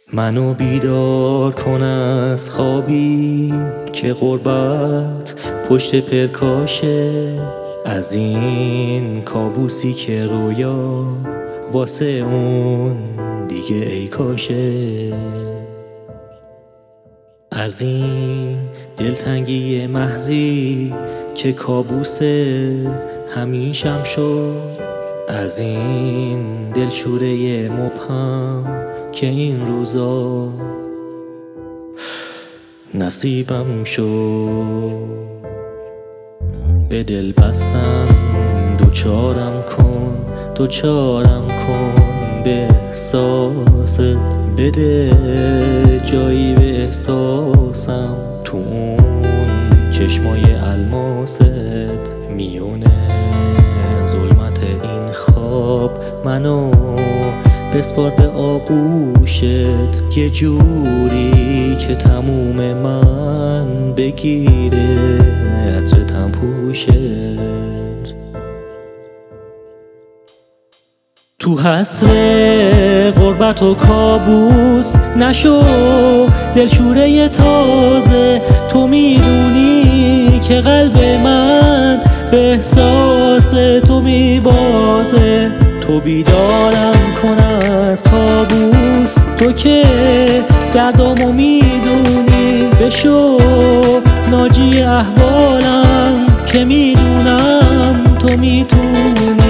منو بیدار کن از خوابی که غربت پشت پرکاشه، از این کابوسی که رویا واسه اون دیگه ای کاشه، از این دلتنگی محضی که کابوس همیشم شد، از این دلشوره مبهم که این روزا نصیبم شد. به دل بستن دوچارم کن به احساست، بده جایی به احساسم تو اون چشمای الماست. میونه ظلمت این خواب منو بسپار به آغوشت، یه جوری که تموم من بگیره عطرتم پوشت. تو حسر غربت و کابوس نشو دلشوره تازه، تو میدونی که قلب من به احساس تو میبازه. تو بیدارم کن از کابوس، تو که دردامو میدونی، بشو ناجی احوالم که میدونم تو میتونی.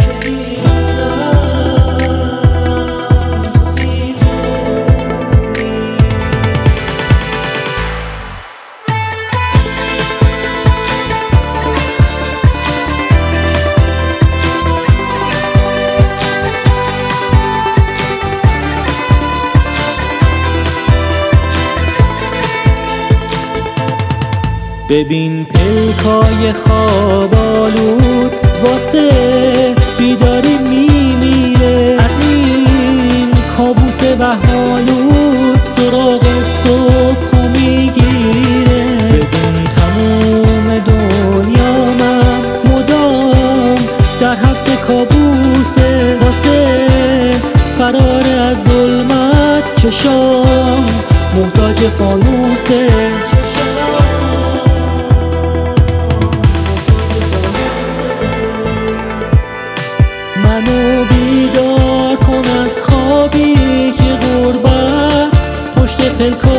ببین پلکای خواب آلود واسه بیداری میمیره، از این کابوس وهم‌آلود سراغ صبح میگیره. ببین تموم دنیا من مدام در حبس کابوسه، واسه فرار از ظلمت چشام محتاج فانوسه. منو بیدار کن از خوابی که غربت پشت پلکاشه،